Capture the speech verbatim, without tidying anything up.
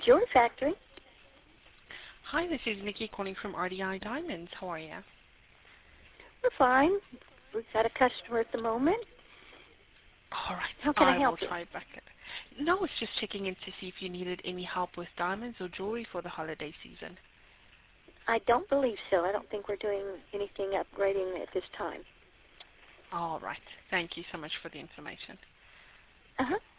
Jewelry Factory. Hi, this is Nikki calling from R D I Diamonds. How are you? We're fine. We've got a customer at the moment. All right. How can I, I help will you? try back. No, it's just checking in to see if you needed any help with diamonds or jewelry for the holiday season. I don't believe so. I don't think we're doing anything upgrading at this time. All right. Thank you so much for the information. Uh-huh.